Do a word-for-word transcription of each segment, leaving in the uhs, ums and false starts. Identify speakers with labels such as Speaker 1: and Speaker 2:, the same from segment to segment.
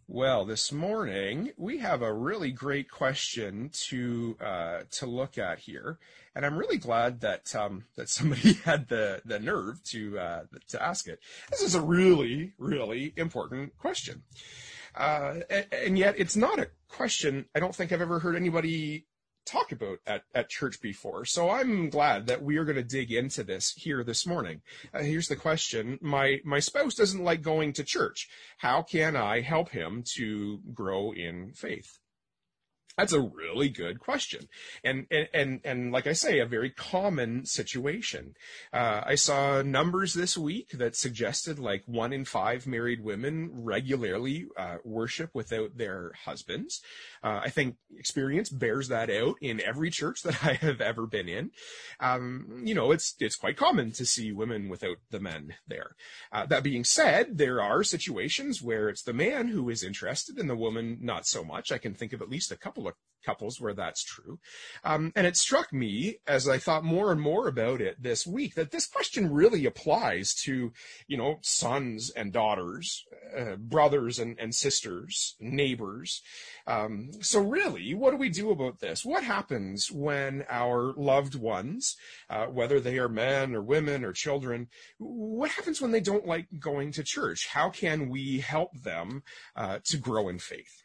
Speaker 1: Well, this morning we have a really great question to uh, to look at here, and I'm really glad that um, that somebody had the the nerve to uh, to ask it. This is a really really important question, uh, and, and yet it's not a question I don't think I've ever heard anybody talk about at, at church before. So I'm glad that we are going to dig into this here this morning. Uh, here's the question. My, my spouse doesn't like going to church. How can I help him to grow in faith? That's a really good question. And, and, and, and like I say, a very common situation. Uh, I saw numbers this week that suggested like one in five married women regularly uh, worship without their husbands. Uh, I think experience bears that out in every church that I have ever been in. Um, you know, it's, it's quite common to see women without the men there. Uh, that being said, there are situations where it's the man who is interested and the woman not so much. I can think of at least a couple of couples where that's true. Um, and it struck me as I thought more and more about it this week that this question really applies to, you know, sons and daughters, uh, brothers and, and sisters, neighbors. Um, so really, what do we do about this? What happens when our loved ones, uh, whether they are men or women or children, what happens when they don't like going to church? How can we help them uh, to grow in faith?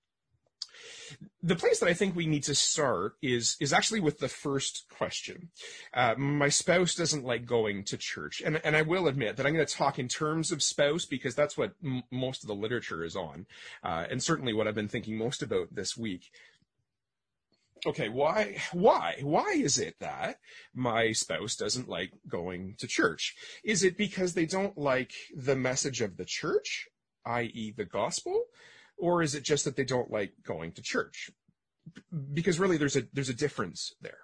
Speaker 1: The place that I think we need to start is is actually with the first question. Uh, my spouse doesn't like going to church. And, and I will admit that I'm going to talk in terms of spouse because that's what m- most of the literature is on. Uh, and certainly what I've been thinking most about this week. Okay, why, why, why is it that my spouse doesn't like going to church? Is it because they don't like the message of the church, that is the gospel? Or is it just that they don't like going to church? Because really there's a there's a difference there.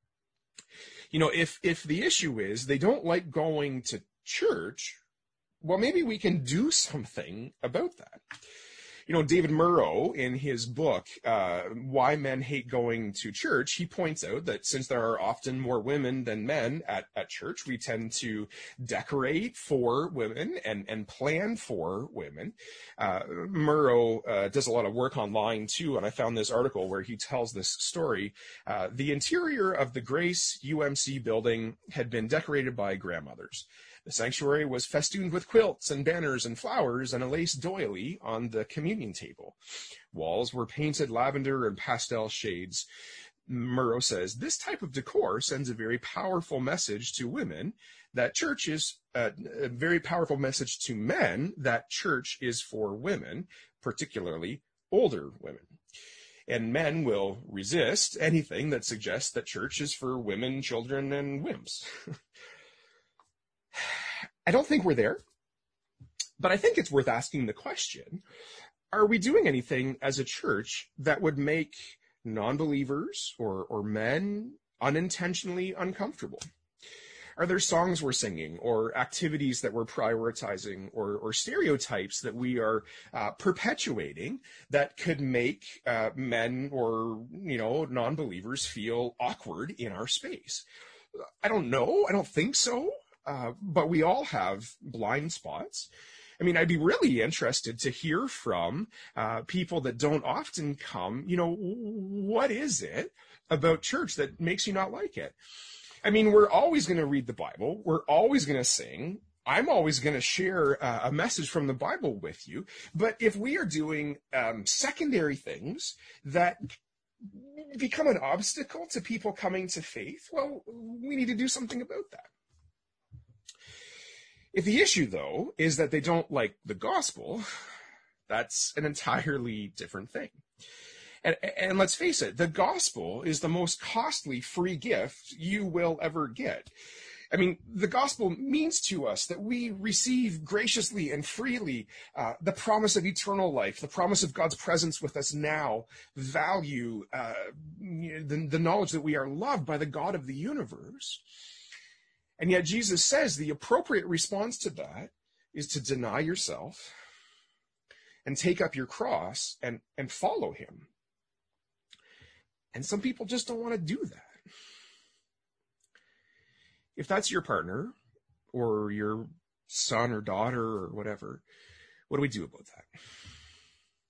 Speaker 1: You know, if if the issue is they don't like going to church, well, maybe we can do something about that. You know, David Murrow, in his book, uh, Why Men Hate Going to Church, he points out that since there are often more women than men at, at church, we tend to decorate for women and, and plan for women. Uh, Murrow uh, does a lot of work online, too, and I found this article where he tells this story. Uh, the interior of the Grace U M C building had been decorated by grandmothers. The sanctuary was festooned with quilts and banners and flowers and a lace doily on the communion table. Walls were painted lavender and pastel shades. Murrow says, this type of decor sends a very powerful message to women that church is, uh, a very powerful message to men that church is for women, particularly older women. And men will resist anything that suggests that church is for women, children, and wimps. I don't think we're there, but I think it's worth asking the question, are we doing anything as a church that would make non-believers or, or men unintentionally uncomfortable? Are there songs we're singing or activities that we're prioritizing or, or stereotypes that we are uh, perpetuating that could make uh, men or, you know, non-believers feel awkward in our space? I don't know. I don't think so. Uh, but we all have blind spots. I mean, I'd be really interested to hear from uh, people that don't often come, you know, what is it about church that makes you not like it? I mean, we're always going to read the Bible. We're always going to sing. I'm always going to share uh, a message from the Bible with you. But if we are doing um, secondary things that become an obstacle to people coming to faith, well, we need to do something about that. If the issue, though, is that they don't like the gospel, that's an entirely different thing. And, and let's face it, the gospel is the most costly free gift you will ever get. I mean, the gospel means to us that we receive graciously and freely uh, the promise of eternal life, the promise of God's presence with us now, value, uh, the, the knowledge that we are loved by the God of the universe. And yet Jesus says the appropriate response to that is to deny yourself and take up your cross and, and follow him. And some people just don't want to do that. If that's your partner or your son or daughter or whatever, what do we do about that?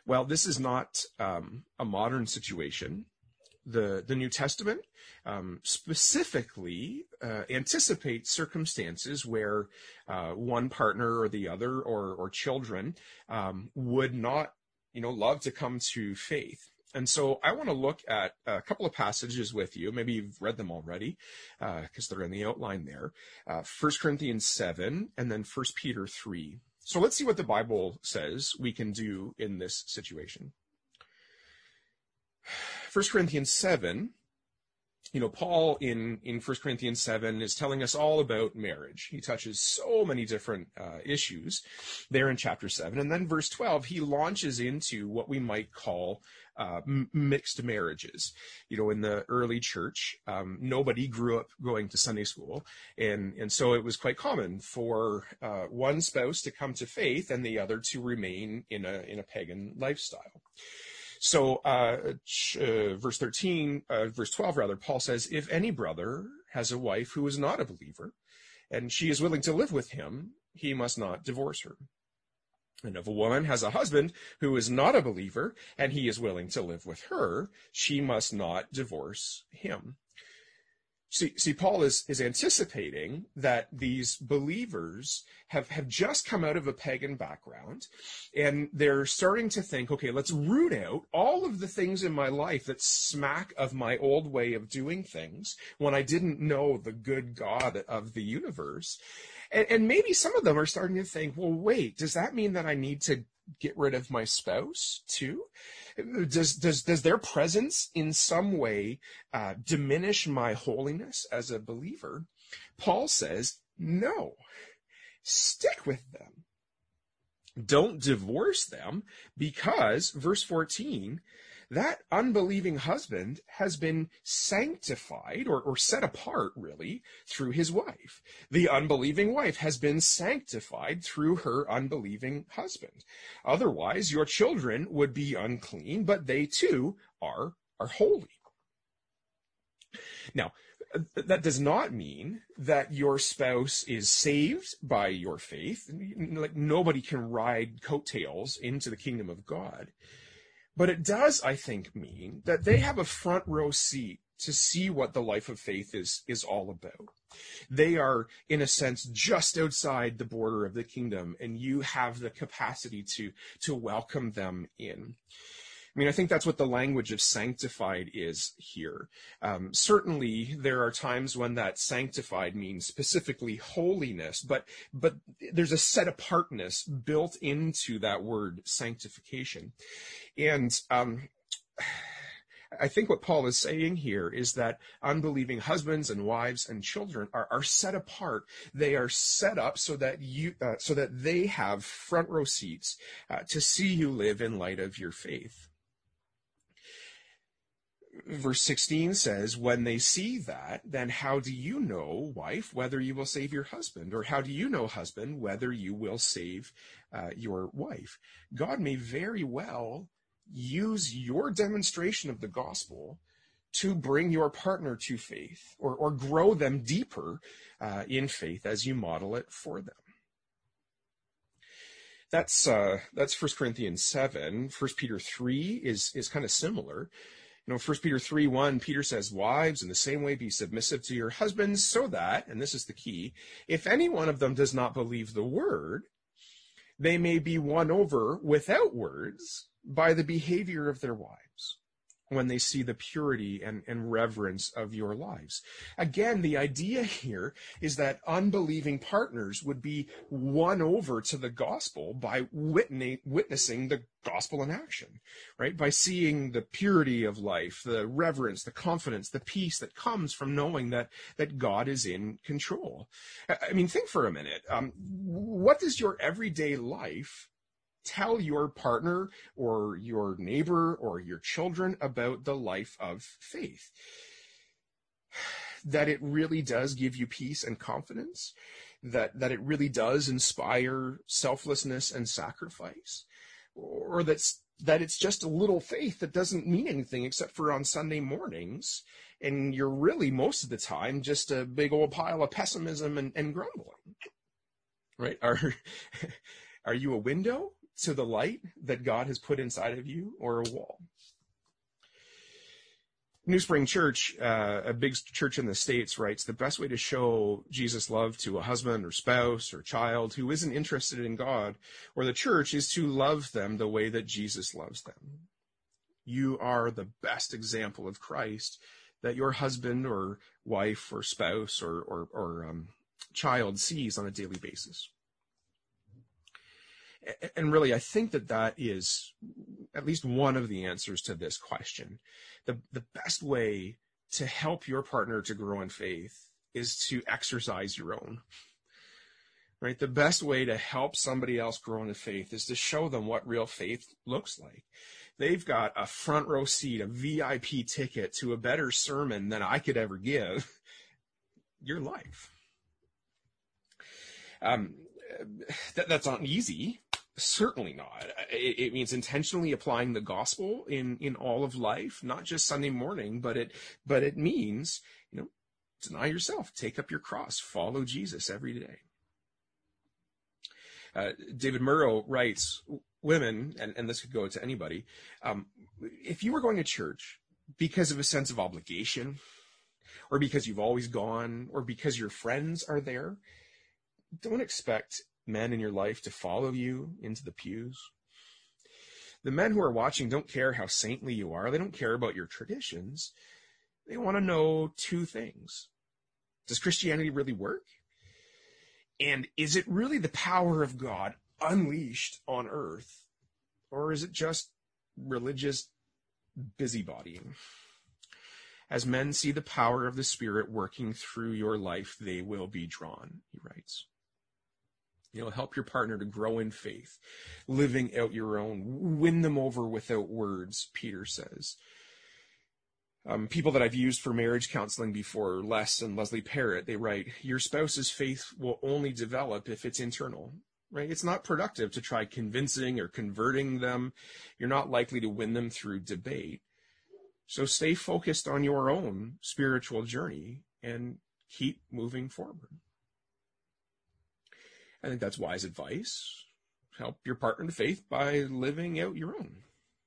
Speaker 1: Well, this is not um, a modern situation. The, the New Testament um, specifically uh, anticipates circumstances where uh, one partner or the other or, or children um, would not, you know, love to come to faith. And so I want to look at a couple of passages with you. Maybe you've read them already because uh, they're in the outline there. Uh, First Corinthians seven and then First Peter three. So let's see what the Bible says we can do in this situation. First Corinthians seven, you know, Paul in, in First Corinthians seven is telling us all about marriage. He touches so many different uh, issues there in chapter seven. And then verse twelve, he launches into what we might call uh, m- mixed marriages. You know, in the early church, um, nobody grew up going to Sunday school. And, and so it was quite common for uh, one spouse to come to faith and the other to remain in a, in a pagan lifestyle. So uh, uh, verse thirteen, uh, verse twelve rather, Paul says, if any brother has a wife who is not a believer and she is willing to live with him, he must not divorce her. And if a woman has a husband who is not a believer and he is willing to live with her, she must not divorce him. See, see, Paul is, is anticipating that these believers have, have just come out of a pagan background, and they're starting to think, okay, let's root out all of the things in my life that smack of my old way of doing things when I didn't know the good God of the universe. And, and maybe some of them are starting to think, well, wait, does that mean that I need to get rid of my spouse too? Does does does their presence in some way uh, diminish my holiness as a believer? Paul says, no, stick with them. Don't divorce them, because, verse fourteen, that unbelieving husband has been sanctified or, or set apart, really, through his wife. The unbelieving wife has been sanctified through her unbelieving husband. Otherwise, your children would be unclean, but they too are, are holy. Now, that does not mean that your spouse is saved by your faith. Like, nobody can ride coattails into the kingdom of God. But it does, I think, mean that they have a front row seat to see what the life of faith is, is all about. They are, in a sense, just outside the border of the kingdom, and you have the capacity to, to welcome them in. I mean, I think that's what the language of sanctified is here. Um, certainly, there are times when that sanctified means specifically holiness, but but there's a set apartness built into that word sanctification. And um, I think what Paul is saying here is that unbelieving husbands and wives and children are, are set apart. They are set up so that you, uh, so that they have front row seats uh, to see you live in light of your faith. Verse sixteen says, when they see that, then how do you know, wife, whether you will save your husband? Or how do you know, husband, whether you will save uh, your wife? God may very well use your demonstration of the gospel to bring your partner to faith, or, or grow them deeper uh, in faith as you model it for them. That's uh, that's First Corinthians seven. First Peter three is, is kind of similar. You know, First Peter three one, Peter says, wives, in the same way be submissive to your husbands, so that, and this is the key, if any one of them does not believe the word, they may be won over without words by the behavior of their wives, when they see the purity and, and reverence of your lives. Again, the idea here is that unbelieving partners would be won over to the gospel by witnessing, witnessing the gospel in action, right? By seeing the purity of life, the reverence, the confidence, the peace that comes from knowing that, that God is in control. I mean, think for a minute. Um, what does your everyday life tell your partner or your neighbor or your children about the life of faith? That it really does give you peace and confidence, that, that it really does inspire selflessness and sacrifice, or that's, that it's just a little faith that doesn't mean anything except for on Sunday mornings, and you're really most of the time just a big old pile of pessimism and, and grumbling, right? Are, are you a window to the light that God has put inside of you, or a wall? New Spring Church, uh, a big church in the States, writes, the best way to show Jesus' love to a husband or spouse or child who isn't interested in God or the church is to love them the way that Jesus loves them. You are the best example of Christ that your husband or wife or spouse or, or, or um, child sees on a daily basis. And really, I think that that is at least one of the answers to this question. The, the best way to help your partner to grow in faith is to exercise your own. Right? The best way to help somebody else grow in faith is to show them what real faith looks like. They've got a front row seat, a V I P ticket to a better sermon than I could ever give. Your life. Um, that, that's not easy. Certainly not. It, it means intentionally applying the gospel in, in all of life, not just Sunday morning, but it, but it means, you know, deny yourself, take up your cross, follow Jesus every day. Uh, David Murrow writes, women, and, and this could go to anybody, um, if you were going to church because of a sense of obligation, or because you've always gone, or because your friends are there, don't expect men in your life to follow you into the pews. The men who are watching don't care how saintly you are. They don't care about your traditions. They want to know two things. Does Christianity really work? And is it really the power of God unleashed on earth? Or is it just religious busybodying? As men see the power of the Spirit working through your life, they will be drawn, he writes. You know, help your partner to grow in faith, living out your own, win them over without words, Peter says. Um, people that I've used for marriage counseling before, Les and Leslie Parrott, they write, your spouse's faith will only develop if it's internal, right? It's not productive to try convincing or converting them. You're not likely to win them through debate. So stay focused on your own spiritual journey and keep moving forward. I think that's wise advice. Help your partner in faith by living out your own.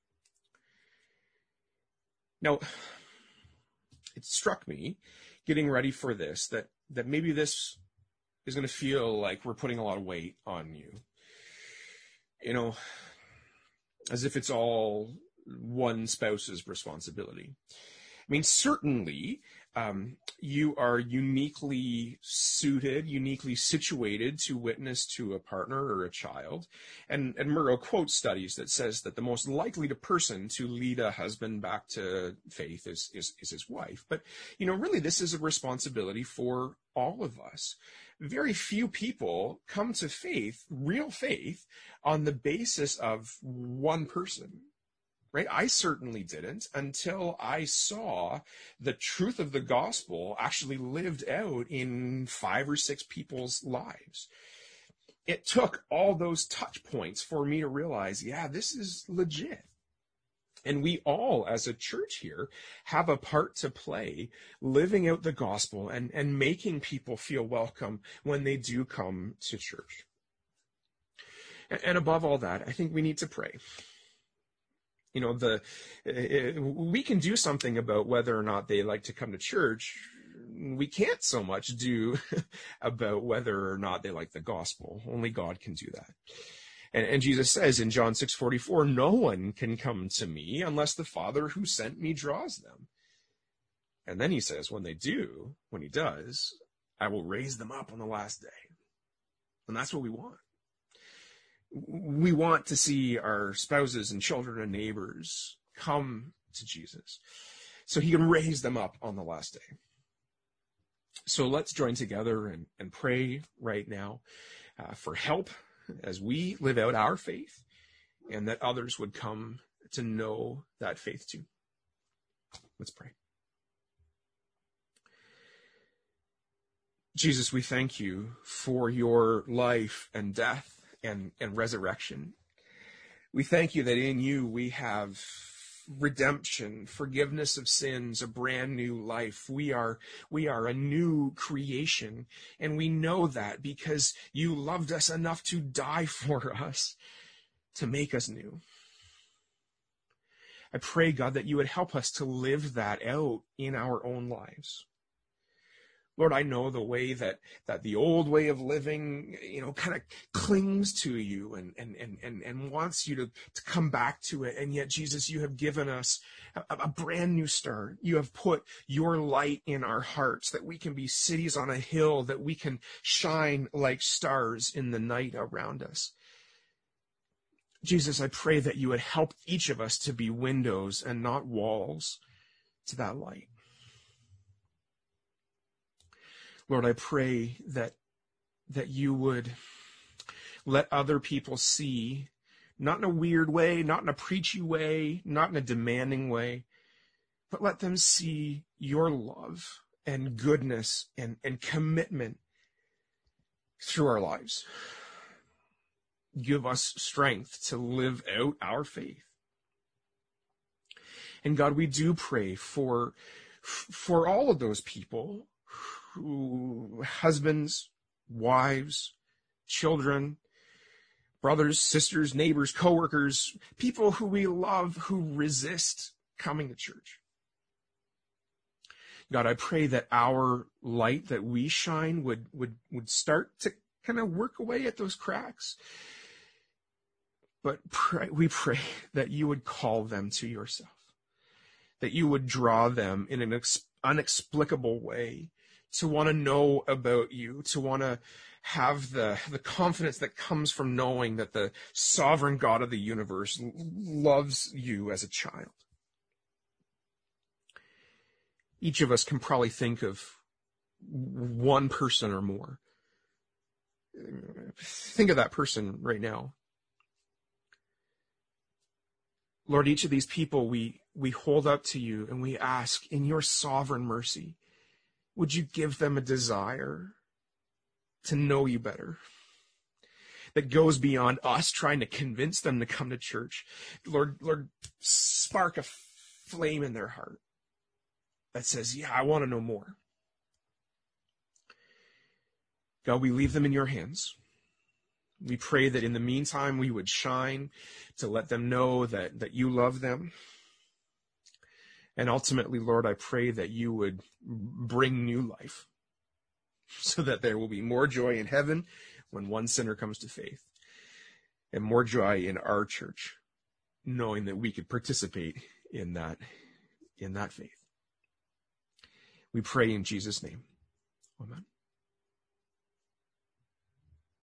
Speaker 1: Now, it struck me, getting ready for this, that, that maybe this is going to feel like we're putting a lot of weight on you. You know, as if it's all one spouse's responsibility. I mean, certainly, um, you are uniquely suited, uniquely situated to witness to a partner or a child. And, and Murrow quotes studies that says that the most likely to person to lead a husband back to faith is, is, is his wife. But, you know, really, this is a responsibility for all of us. Very few people come to faith, real faith, on the basis of one person. Right? I certainly didn't until I saw the truth of the gospel actually lived out in five or six people's lives. It took all those touch points for me to realize, yeah, this is legit. And we all, as a church here, have a part to play living out the gospel and, and making people feel welcome when they do come to church. And, and above all that, I think we need to pray. You know, the uh, we can do something about whether or not they like to come to church. We can't so much do about whether or not they like the gospel. Only God can do that. And, and Jesus says in John six forty-four, no one can come to me unless the Father who sent me draws them. And then he says, when they do, when he does, I will raise them up on the last day. And that's what we want. We want to see our spouses and children and neighbors come to Jesus so he can raise them up on the last day. So let's join together and, and pray right now uh, for help as we live out our faith and that others would come to know that faith too. Let's pray. Jesus, we thank you for your life and death and, and resurrection. We thank you that in you we have redemption, forgiveness of sins, a brand new life. We are, we are a new creation, and we know that because you loved us enough to die for us, to make us new. I pray, God, that you would help us to live that out in our own lives. Lord, I know the way that, that the old way of living, you know, kind of clings to you and, and, and, and, and wants you to, to come back to it. And yet, Jesus, you have given us a, a brand new start. You have put your light in our hearts, that we can be cities on a hill, that we can shine like stars in the night around us. Jesus, I pray that you would help each of us to be windows and not walls to that light. Lord, I pray that, that you would let other people see, not in a weird way, not in a preachy way, not in a demanding way, but let them see your love and goodness and, and commitment through our lives. Give us strength to live out our faith. And God, we do pray for, for all of those people who, husbands, wives, children, brothers, sisters, neighbors, coworkers, people who we love who resist coming to church. God, I pray that our light that we shine would, would, would start to kind of work away at those cracks. But pray, we pray that you would call them to yourself, that you would draw them in an ex- unexplicable way to want to know about you, to want to have the, the confidence that comes from knowing that the sovereign God of the universe loves you as a child. Each of us can probably think of one person or more. Think of that person right now. Lord, each of these people we, we hold up to you and we ask in your sovereign mercy, would you give them a desire to know you better that goes beyond us trying to convince them to come to church? Lord, Lord, spark a flame in their heart that says, yeah, I want to know more. God, we leave them in your hands. We pray that in the meantime we would shine to let them know that, that you love them. And ultimately, Lord, I pray that you would bring new life so that there will be more joy in heaven when one sinner comes to faith, and more joy in our church, knowing that we could participate in that, in that faith. We pray in Jesus' name. Amen.